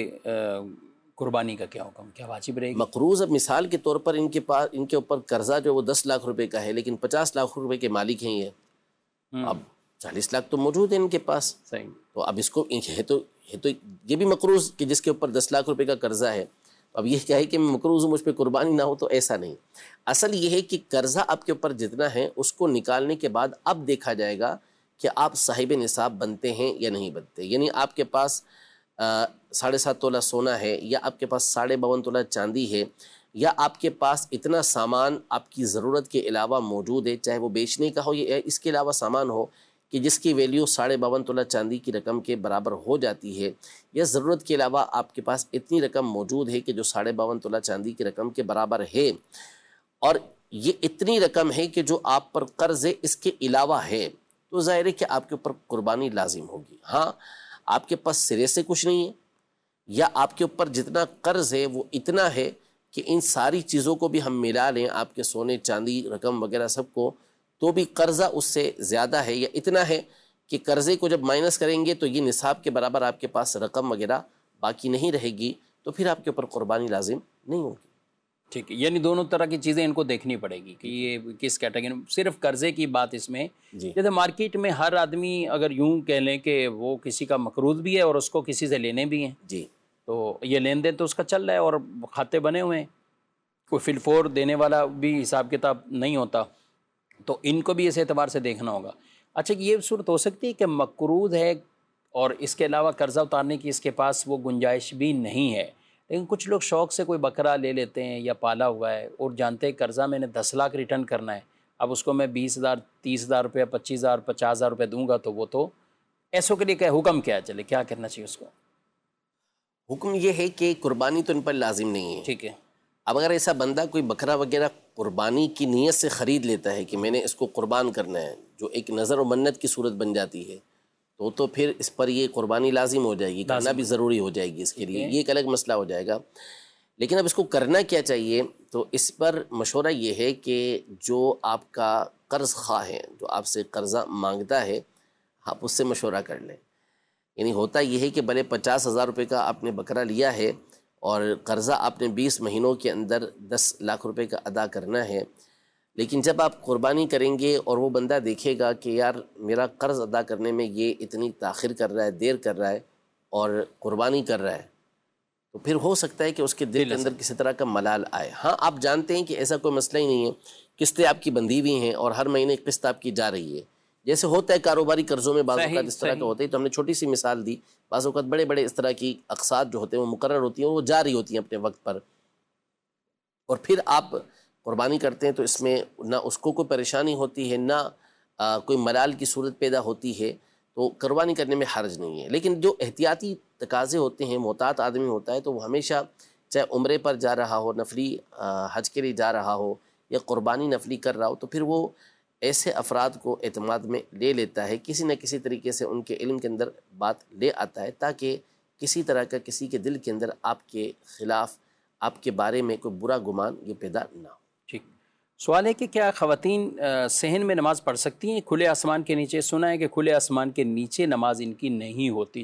Speaker 2: قربانی کا کیا حکم، کیا واجب رہے گی؟
Speaker 3: مقروض اب مثال کے طور پر ان کے پاس ان کے اوپر قرضہ جو وہ دس لاکھ روپے کا ہے لیکن پچاس لاکھ روپے کے مالک ہیں یہ، اب چالیس لاکھ تو موجود ہیں ان کے پاس.
Speaker 2: صحیح.
Speaker 3: تو اب اس کو ہے تو ہے تو یہ بھی مقروض کہ جس کے اوپر دس لاکھ روپے کا قرضہ ہے. اب یہ کیا ہے کہ میں مقروض ہوں مجھ پہ قربانی نہ ہو، تو ایسا نہیں. اصل یہ ہے کہ قرضہ آپ کے اوپر جتنا ہے اس کو نکالنے کے بعد اب دیکھا جائے گا کہ آپ صاحب نصاب بنتے ہیں یا نہیں بنتے. یعنی آپ کے پاس ساڑھے سات تولہ سونا ہے یا آپ کے پاس ساڑھے باون تولہ چاندی ہے یا آپ کے پاس اتنا سامان آپ کی ضرورت کے علاوہ موجود ہے، چاہے وہ بیچنے کا ہو یا اس کے علاوہ سامان ہو کہ جس کی ویلیو ساڑھے باون تولہ چاندی کی رقم کے برابر ہو جاتی ہے، یا ضرورت کے علاوہ آپ کے پاس اتنی رقم موجود ہے کہ جو ساڑھے باون تولہ چاندی کی رقم کے برابر ہے، اور یہ اتنی رقم ہے کہ جو آپ پر قرض ہے اس کے علاوہ ہے، تو ظاہر ہے کہ آپ کے اوپر قربانی لازم ہوگی. ہاں آپ کے پاس سرے سے کچھ نہیں ہے یا آپ کے اوپر جتنا قرض ہے وہ اتنا ہے کہ ان ساری چیزوں کو بھی ہم ملا لیں، آپ کے سونے چاندی رقم وغیرہ سب کو، تو بھی قرضہ اس سے زیادہ ہے یا اتنا ہے کہ قرضے کو جب مائنس کریں گے تو یہ نصاب کے برابر آپ کے پاس رقم وغیرہ باقی نہیں رہے گی، تو پھر آپ کے اوپر قربانی لازم نہیں ہوگی.
Speaker 2: ٹھیک ہے. یعنی دونوں طرح کی چیزیں ان کو دیکھنی پڑے گی کہ یہ کس کیٹیگری. صرف قرضے کی بات اس میں
Speaker 3: جی.
Speaker 2: جیسے مارکیٹ میں ہر آدمی اگر یوں کہہ لیں کہ وہ کسی کا مقروض بھی ہے اور اس کو کسی سے لینے بھی ہیں،
Speaker 3: جی،
Speaker 2: تو یہ لین دین تو اس کا چل رہا ہے اور کھاتے بنے ہوئے ہیں، کوئی فی الفور دینے والا بھی حساب کتاب نہیں ہوتا، تو ان کو بھی اس اعتبار سے دیکھنا ہوگا. اچھا، یہ صورت ہو سکتی ہے کہ مقروض ہے اور اس کے علاوہ قرضہ اتارنے کی اس کے پاس وہ گنجائش بھی نہیں ہے، لیکن کچھ لوگ شوق سے کوئی بکرا لے لیتے ہیں یا پالا ہوا ہے اور جانتے ہیں قرضہ میں نے دس لاکھ ریٹرن کرنا ہے، اب اس کو میں بیس ہزار تیس ہزار روپیہ پچیس ہزار پچاس ہزار روپے دوں گا تو وہ تو ایسوں کے لیے کیا حکم کیا چلے، کیا کرنا چاہیے اس کو؟
Speaker 3: حکم یہ ہے کہ قربانی تو ان پر لازم نہیں ہے.
Speaker 2: ٹھیک ہے.
Speaker 3: اب اگر ایسا بندہ کوئی بکرا وغیرہ قربانی کی نیت سے خرید لیتا ہے کہ میں نے اس کو قربان کرنا ہے، جو ایک نظر و منت کی صورت بن جاتی ہے، تو تو پھر اس پر یہ قربانی لازم ہو جائے گی، کرنا بھی ضروری ہو جائے گی اس کے لیے، یہ ایک الگ مسئلہ ہو جائے گا. لیکن اب اس کو کرنا کیا چاہیے، تو اس پر مشورہ یہ ہے کہ جو آپ کا قرض خواہ ہے، جو آپ سے قرضہ مانگتا ہے، آپ اس سے مشورہ کر لیں. یعنی ہوتا یہ ہے کہ بھلے پچاس ہزار روپے کا آپ نے بکرا لیا ہے اور قرضہ آپ نے بیس مہینوں کے اندر دس لاکھ روپے کا ادا کرنا ہے، لیکن جب آپ قربانی کریں گے اور وہ بندہ دیکھے گا کہ یار میرا قرض ادا کرنے میں یہ اتنی تاخیر کر رہا ہے، دیر کر رہا ہے اور قربانی کر رہا ہے، تو پھر ہو سکتا ہے کہ اس کے دل کے اندر کسی طرح کا ملال آئے. ہاں آپ جانتے ہیں کہ ایسا کوئی مسئلہ ہی نہیں ہے، قسطیں آپ کی بندھی ہوئی ہیں اور ہر مہینے قسط آپ کی جا رہی ہے، جیسے ہوتا ہے کاروباری قرضوں میں بعض اوقات اس طرح کا ہوتا ہے. تو ہم نے چھوٹی سی مثال دی، بعض اوقات بڑے بڑے اس طرح کی اقساط جو ہوتے ہیں وہ مقرر ہوتی ہیں، وہ جاری ہوتی ہیں اپنے وقت پر، اور پھر آپ قربانی کرتے ہیں تو اس میں نہ اس کو کوئی پریشانی ہوتی ہے، نہ کوئی ملال کی صورت پیدا ہوتی ہے، تو قربانی کرنے میں حرج نہیں ہے. لیکن جو احتیاطی تقاضے ہوتے ہیں، محتاط آدمی ہوتا ہے، تو وہ ہمیشہ چاہے عمرے پر جا رہا ہو، نفلی حج کے لیے جا رہا ہو، یا قربانی نفلی کر رہا ہو، تو پھر وہ ایسے افراد کو اعتماد میں لے لیتا ہے، کسی نہ کسی طریقے سے ان کے علم کے اندر بات لے آتا ہے، تاکہ کسی طرح کا کسی کے دل کے اندر آپ کے خلاف، آپ کے بارے میں کوئی برا گمان یہ پیدا نہ ہو.
Speaker 2: ٹھیک. سوال ہے کہ کیا خواتین صحن میں نماز پڑھ سکتی ہیں کھلے آسمان کے نیچے؟ سنا ہے کہ کھلے آسمان کے نیچے نماز ان کی نہیں ہوتی.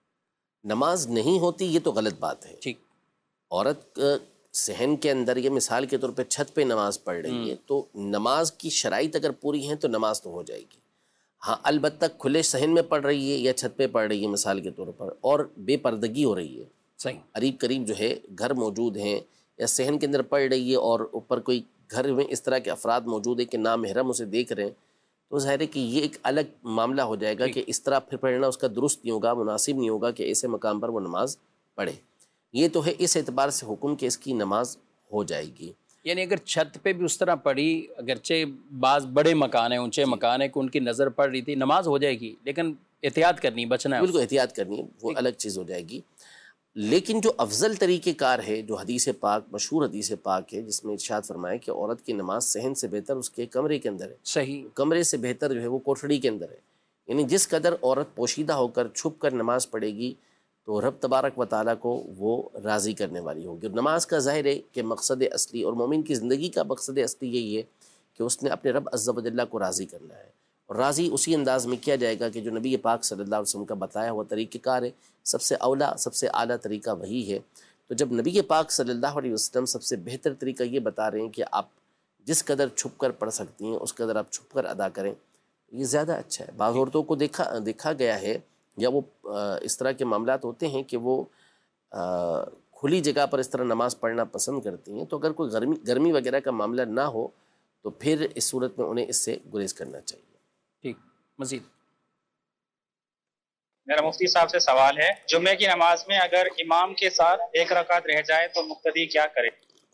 Speaker 3: نماز نہیں ہوتی یہ تو غلط بات ہے.
Speaker 2: ٹھیک.
Speaker 3: عورت صحن کے اندر، یہ مثال کے طور پہ چھت پہ نماز پڑھ رہی ہے، تو نماز کی شرائط اگر پوری ہیں تو نماز تو ہو جائے گی. ہاں البتہ کھلے صحن میں پڑھ رہی ہے یا چھت پہ پڑھ رہی ہے مثال کے طور پر، اور بے پردگی ہو رہی ہے،
Speaker 2: صحیح،
Speaker 3: قریب قریب جو ہے گھر موجود ہیں، یا صحن کے اندر پڑھ رہی ہے اور اوپر کوئی گھر میں اس طرح کے افراد موجود ہیں کہ نامحرم اسے دیکھ رہے ہیں، تو ظاہر ہے کہ یہ ایک الگ معاملہ ہو جائے گا کہ اس طرح پھر پڑھنا اس کا درست نہیں ہوگا، مناسب نہیں ہوگا کہ ایسے مقام پر وہ نماز پڑھے. یہ تو ہے اس اعتبار سے حکم کہ اس کی نماز ہو جائے گی.
Speaker 2: یعنی اگر چھت پہ بھی اس طرح پڑھی، اگرچہ بعض بڑے مکان ہیں، اونچے مکان ہیں کہ ان کی نظر پڑ رہی تھی، نماز ہو جائے گی، لیکن احتیاط کرنی، بچنا ہے.
Speaker 3: بالکل احتیاط کرنی ہے، وہ الگ چیز ہو جائے گی. لیکن جو افضل طریقہ کار ہے، جو حدیث پاک، مشہور حدیث پاک ہے، جس میں ارشاد فرمایا کہ عورت کی نماز صحن سے بہتر اس کے کمرے کے اندر ہے.
Speaker 2: صحیح.
Speaker 3: کمرے سے بہتر جو ہے وہ کوٹھڑی کے اندر ہے. یعنی جس قدر عورت پوشیدہ ہو کر چھپ کر نماز پڑھے گی تو رب تبارک و تعالیٰ کو وہ راضی کرنے والی ہوگی. اور نماز کا ظاہر ہے کہ مقصد اصلی، اور مومن کی زندگی کا مقصد اصلی یہی ہے کہ اس نے اپنے رب عز و جل کو راضی کرنا ہے، اور راضی اسی انداز میں کیا جائے گا کہ جو نبی پاک صلی اللہ علیہ وسلم کا بتایا ہوا طریقہ کار ہے. سب سے اولا، سب سے اعلیٰ طریقہ وہی ہے. تو جب نبی پاک صلی اللہ علیہ وسلم سب سے بہتر طریقہ یہ بتا رہے ہیں کہ آپ جس قدر چھپ کر پڑھ سکتی ہیں اس قدر آپ چھپ کر ادا کریں، یہ زیادہ اچھا ہے. بعض عورتوں کو دیکھا دیکھا گیا ہے، یا وہ اس طرح کے معاملات ہوتے ہیں کہ وہ کھلی جگہ پر اس طرح نماز پڑھنا پسند کرتی ہیں. تو اگر کوئی گرمی گرمی وغیرہ کا معاملہ نہ ہو تو پھر اس صورت میں انہیں اس سے گریز کرنا چاہیے.
Speaker 2: ٹھیک. مزید
Speaker 9: میرا مفتی صاحب سے سوال ہے، جمعے کی نماز میں اگر امام کے ساتھ ایک رکعت رہ جائے تو مقتدی کیا کرے؟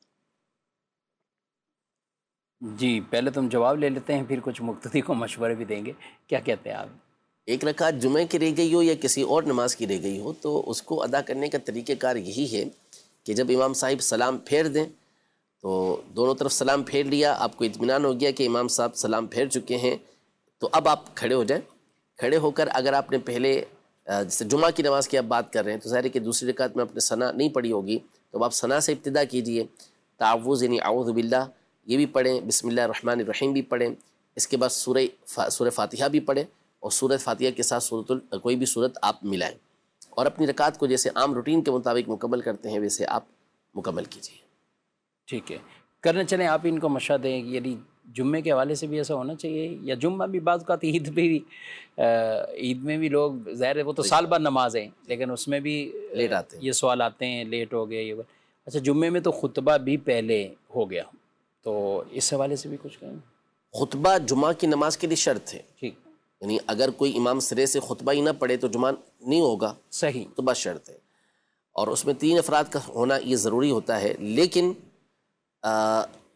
Speaker 2: جی پہلے تم جواب لے لیتے ہیں، پھر کچھ مقتدی کو مشورے بھی دیں گے. کیا کہتے ہیں آپ؟
Speaker 3: ایک رکعت جمعے کی رہ گئی ہو یا کسی اور نماز کی رہ گئی ہو تو اس کو ادا کرنے کا طریقہ کار یہی ہے کہ جب امام صاحب سلام پھیر دیں تو دونوں طرف سلام پھیر لیا، آپ کو اطمینان ہو گیا کہ امام صاحب سلام پھیر چکے ہیں، تو اب آپ کھڑے ہو جائیں. کھڑے ہو کر اگر آپ نے پہلے جیسے جمعہ کی نماز کی آپ بات کر رہے ہیں تو ظاہر ہے کہ دوسری رکعت میں آپ نے ثنا نہیں پڑھی ہوگی، تو آپ ثنا سے ابتدا کیجئے. تعوذ یعنی اعوذ باللہ یہ بھی پڑھیں، بسم اللہ الرحمن الرحیم بھی پڑھیں، اس کے بعد سورہ فا سورہ فاتحہ بھی پڑھیں، اور سورہ فاتحہ کے ساتھ سورۃ ال کوئی بھی سورت آپ ملائیں، اور اپنی رکعت کو جیسے عام روٹین کے مطابق مکمل کرتے ہیں ویسے آپ مکمل کیجیے.
Speaker 2: ٹھیک ہے. کرنے چلیں آپ ان کو مشورہ دیں، یعنی جمعے کے حوالے سے بھی ایسا ہونا چاہیے، یا جمعہ بھی بعض اوقات عید پہ بھی عید میں بھی لوگ ظاہر ہے وہ تو سال بعد نماز ہے لیکن اس میں بھی
Speaker 3: لیٹ آتے ہیں،
Speaker 2: یہ سوال آتے ہیں لیٹ ہو گئے. یہ اچھا جمعے میں تو خطبہ بھی پہلے ہو گیا، تو اس حوالے سے بھی کچھ کہیں؟
Speaker 3: خطبہ جمعہ کی نماز کے لیے شرط ہے.
Speaker 2: ٹھیک.
Speaker 3: یعنی اگر کوئی امام سرے سے خطبہ ہی نہ پڑھے تو جمعہ نہیں ہوگا.
Speaker 2: صحیح.
Speaker 3: تو بس شرط ہے، اور اس میں تین افراد کا ہونا یہ ضروری ہوتا ہے. لیکن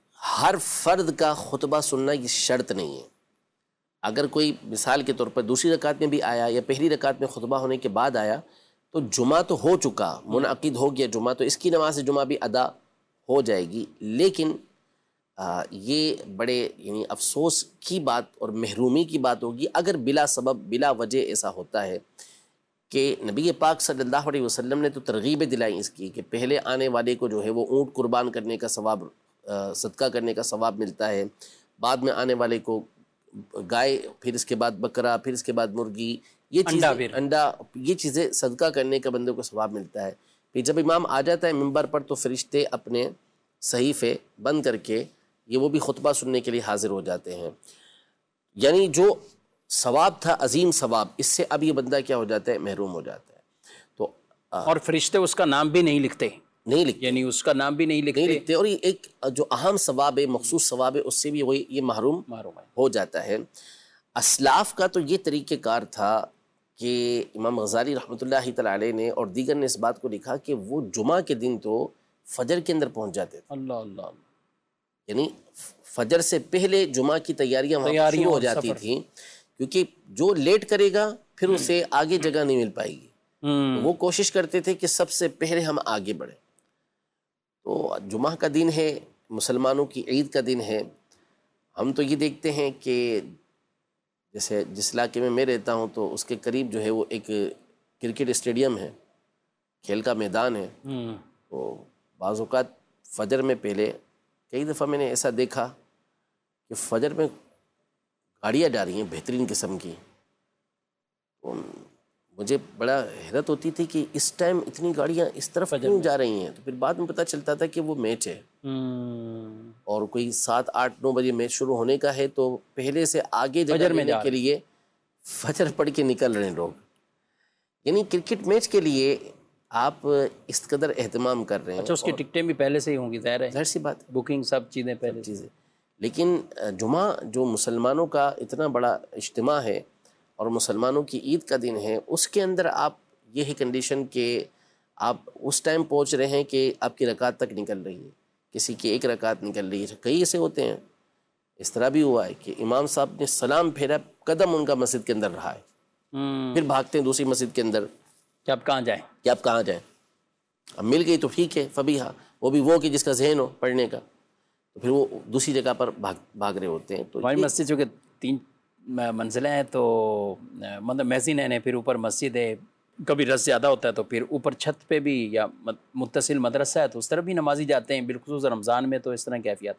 Speaker 3: ہر فرد کا خطبہ سننا یہ شرط نہیں ہے. اگر کوئی مثال کے طور پر دوسری رکعت میں بھی آیا یا پہلی رکعت میں خطبہ ہونے کے بعد آیا تو جمعہ تو ہو چکا، منعقد ہو گیا جمعہ، تو اس کی نماز جمعہ بھی ادا ہو جائے گی. لیکن آ, یہ بڑے یعنی افسوس کی بات اور محرومی کی بات ہوگی اگر بلا سبب بلا وجہ ایسا ہوتا ہے کہ نبی پاک صلی اللہ علیہ وسلم نے تو ترغیبیں دلائیں اس کی کہ پہلے آنے والے کو جو ہے وہ اونٹ قربان کرنے کا ثواب، صدقہ کرنے کا ثواب ملتا ہے، بعد میں آنے والے کو گائے، پھر اس کے بعد بکرا، پھر اس کے بعد مرغی، یہ چیزیں انڈا، یہ چیزیں صدقہ کرنے کا بندے کو ثواب ملتا ہے. پھر جب امام آ جاتا ہے منبر پر تو فرشتے اپنے صحیفے بند کر کے یہ وہ بھی خطبہ سننے کے لیے حاضر ہو جاتے ہیں. یعنی جو ثواب تھا، عظیم ثواب، اس سے اب یہ بندہ کیا ہو جاتا ہے، محروم ہو جاتا ہے. تو
Speaker 2: اور فرشتے اس کا نام بھی نہیں لکھتے
Speaker 3: نہیں لکھتے
Speaker 2: یعنی اس کا نام بھی نہیں لکھتے
Speaker 3: نہیں لکھتے اور یہ ایک جو اہم ثواب ہے، مخصوص ثواب ہے، اس سے بھی وہی یہ محروم
Speaker 2: معروم ہے
Speaker 3: ہو جاتا ہے. اسلاف کا تو یہ طریقہ کار تھا کہ امام غزالی رحمۃ اللہ تعالی علیہ نے اور دیگر نے اس بات کو لکھا کہ وہ جمعہ کے دن تو فجر کے اندر پہنچ جاتے تھے.
Speaker 2: اللہ اللہ
Speaker 3: یعنی فجر سے پہلے جمعہ کی تیاریاں وہاں شروع ہو جاتی تھیں، کیونکہ جو لیٹ کرے گا پھر اسے آگے جگہ نہیں مل پائے گی. وہ کوشش کرتے تھے کہ سب سے پہلے ہم آگے بڑھیں. تو جمعہ کا دن ہے، مسلمانوں کی عید کا دن ہے. ہم تو یہ دیکھتے ہیں کہ جیسے جس علاقے میں میں رہتا ہوں تو اس کے قریب جو ہے وہ ایک کرکٹ اسٹیڈیم ہے، کھیل کا میدان ہے. تو بعض اوقات فجر میں پہلے کئی دفعہ میں نے ایسا دیکھا کہ فجر میں گاڑیاں جا رہی ہیں بہترین قسم کی. تو مجھے بڑا حیرت ہوتی تھی کہ اس ٹائم اتنی گاڑیاں اس طرف کیوں جا رہی ہیں. تو پھر بعد میں پتہ چلتا تھا کہ وہ میچ ہے اور کوئی سات آٹھ نو بجے میچ شروع ہونے کا ہے، تو پہلے سے آگے جگہ لینے کے لیے فجر پڑھ کے نکل رہے ہیں لوگ. یعنی کرکٹ میچ کے لیے آپ اس قدر اہتمام کر رہے ہیں.
Speaker 2: اچھا، اس کی ٹکٹیں بھی پہلے سے ہی ہوں گی، ظاہر ہے،
Speaker 3: ظاہر سی بات،
Speaker 2: بکنگ سب چیزیں پہلے
Speaker 3: چیزیں. لیکن جمعہ جو مسلمانوں کا اتنا بڑا اجتماع ہے اور مسلمانوں کی عید کا دن ہے، اس کے اندر آپ یہ کنڈیشن کہ آپ اس ٹائم پہنچ رہے ہیں کہ آپ کی رکعت تک نکل رہی ہے، کسی کی ایک رکعت نکل رہی ہے. کئی ایسے ہوتے ہیں، اس طرح بھی ہوا ہے کہ امام صاحب نے سلام پھیرا، قدم ان کا مسجد کے اندر رہا ہے، پھر بھاگتے ہیں دوسری مسجد کے اندر
Speaker 2: کہ آپ کہاں جائیں
Speaker 3: کہ آپ کہاں جائیں. اب مل گئی تو ٹھیک ہے، فبیہا، وہ بھی وہ کہ جس کا ذہن ہو پڑھنے کا، تو پھر وہ دوسری جگہ پر بھاگ بھاگ رہے ہوتے ہیں. تو
Speaker 2: ہماری مسجد چونکہ تین منزلیں ہیں تو مطلب میزینین ہے، پھر اوپر مسجد ہے، کبھی رش زیادہ ہوتا ہے تو پھر اوپر چھت پہ بھی یا متصل مدرسہ ہے تو اس طرف بھی نمازی جاتے ہیں، بالخصوص رمضان میں تو اس طرح کیفیت.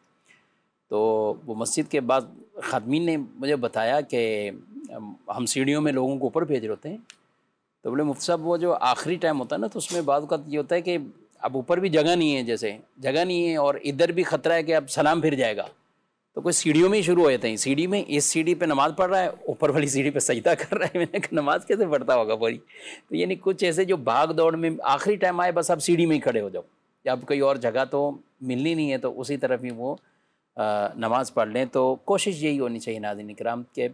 Speaker 2: تو وہ مسجد کے بعد خادمین نے مجھے بتایا کہ ہم سیڑھیوں میں لوگوں کو اوپر بھیج رہے ہوتے ہیں. تو بولے مفتی صاحب وہ جو آخری ٹائم ہوتا ہے نا تو اس میں بعض اوقات یہ ہوتا ہے کہ اب اوپر بھی جگہ نہیں ہے، جیسے جگہ نہیں ہے اور ادھر بھی خطرہ ہے کہ اب سلام پھر جائے گا، تو کوئی سیڑھیوں میں ہی شروع ہو جاتے ہیں. سیڑھی میں اس سیڑھی پہ نماز پڑھ رہا ہے، اوپر والی سیڑھی پہ سجدہ کر رہا ہے. میں نے کہا نماز کیسے پڑھتا ہوگا پوری؟ تو یعنی کچھ ایسے جو بھاگ دوڑ میں آخری ٹائم آئے بس آپ سیڑھی میں ہی کھڑے ہو جاؤ، یا اب کوئی اور جگہ تو ملنی نہیں ہے تو اسی طرف ہی وہ نماز پڑھ لیں. تو کوشش یہی ہونی چاہیے ناظرین اکرام کہ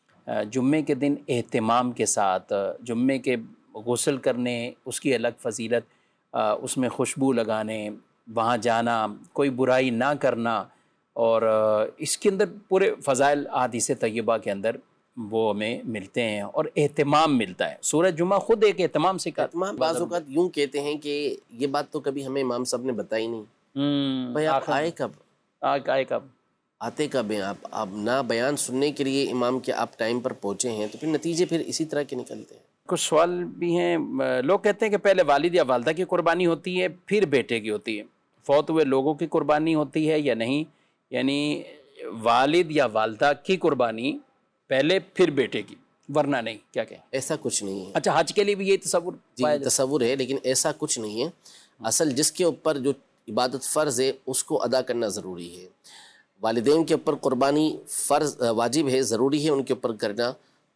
Speaker 2: جمعے کے دن اہتمام کے ساتھ جمعے کے غسل کرنے، اس کی الگ فضیلت، اس میں خوشبو لگانے، وہاں جانا، کوئی برائی نہ کرنا، اور اس کے اندر پورے فضائل احادیث طیبہ کے اندر وہ ہمیں ملتے ہیں اور اہتمام ملتا ہے. سورہ جمعہ خود ایک اہتمام سے کا
Speaker 3: اہتمام. بعض اوقات یوں کہتے ہیں کہ یہ بات تو کبھی ہمیں امام صاحب نے بتائی نہیں. بھائی آپ آئے کب
Speaker 2: آئے کب
Speaker 3: آتے کب ہیں آپ آپ نہ بیان سننے کے لیے امام کے آپ ٹائم پر پہنچے ہیں، تو پھر نتیجے پھر اسی طرح کے نکلتے ہیں.
Speaker 2: کچھ سوال بھی ہیں. لوگ کہتے ہیں کہ پہلے والد یا والدہ کی قربانی ہوتی ہے پھر بیٹے کی ہوتی ہے، فوت ہوئے لوگوں کی قربانی ہوتی ہے یا نہیں؟ یعنی والد یا والدہ کی قربانی پہلے پھر بیٹے کی، ورنہ نہیں، کیا کہیں؟
Speaker 3: ایسا کچھ نہیں ہے.
Speaker 2: اچھا، حج کے لیے بھی یہ تصور
Speaker 3: جی تصور ہے، لیکن ایسا کچھ نہیں ہے. اصل جس کے اوپر جو عبادت فرض ہے اس کو ادا کرنا ضروری ہے. والدین کے اوپر قربانی فرض واجب ہے، ضروری ہے ان کے اوپر کرنا.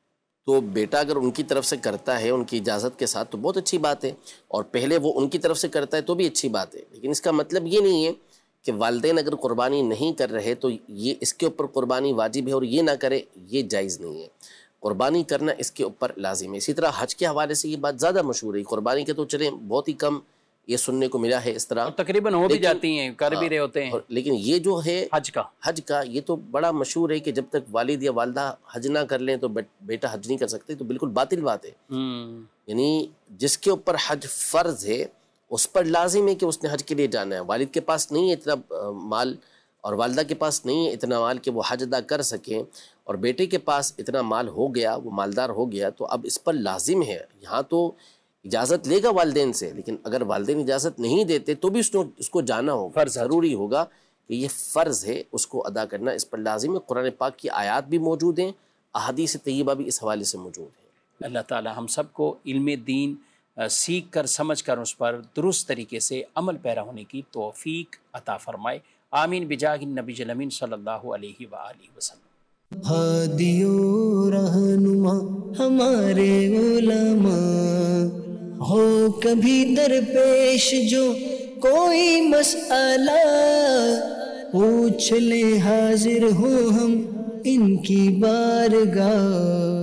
Speaker 3: تو بیٹا اگر ان کی طرف سے کرتا ہے ان کی اجازت کے ساتھ تو بہت اچھی بات ہے، اور پہلے وہ ان کی طرف سے کرتا ہے تو بھی اچھی بات ہے. لیکن اس کا مطلب یہ نہیں ہے کہ والدین اگر قربانی نہیں کر رہے تو یہ اس کے اوپر قربانی واجب ہے اور یہ نہ کرے، یہ جائز نہیں ہے. قربانی کرنا اس کے اوپر لازم ہے. اسی طرح حج کے حوالے سے یہ بات زیادہ مشہور ہے. قربانی کے تو چلیں بہت ہی کم یہ سننے کو ملا ہے اس طرح،
Speaker 2: تقریباً ہو بھی جاتی ہیں، کر بھی رہے ہوتے ہیں.
Speaker 3: لیکن یہ جو ہے
Speaker 2: حج کا
Speaker 3: حج کا یہ تو بڑا مشہور ہے کہ جب تک والد یا والدہ حج نہ کر لیں تو بیٹا حج نہیں کر سکتے، تو بالکل باطل بات ہے. یعنی جس کے اوپر حج فرض ہے اس پر لازم ہے کہ اس نے حج کے لیے جانا ہے. والد کے پاس نہیں ہے اتنا مال اور والدہ کے پاس نہیں ہے اتنا مال کہ وہ حج ادا کر سکیں، اور بیٹے کے پاس اتنا مال ہو گیا، وہ مالدار ہو گیا، تو اب اس پر لازم ہے. یہاں تو اجازت لے گا والدین سے، لیکن اگر والدین اجازت نہیں دیتے تو بھی اس کو اس کو جانا ہوگا، ضروری ہوگا کہ یہ فرض ہے، اس کو ادا کرنا اس پر لازم ہے. قرآن پاک کی آیات بھی موجود ہیں، احادیث طیبہ بھی اس حوالے سے موجود ہیں.
Speaker 2: اللہ تعالی ہم سب کو علم دین سیکھ کر سمجھ کر اس پر درست طریقے سے عمل پیرا ہونے کی توفیق عطا فرمائے. آمین بجاہ النبی الامین صلی اللہ علیہ وآلہ وسلم.
Speaker 1: ہادی و رہنما ہمارے علماء، ہو کبھی درپیش جو کوئی مسئلہ، پوچھ لیں حاضر ہوں ہم ان کی بارگاہ.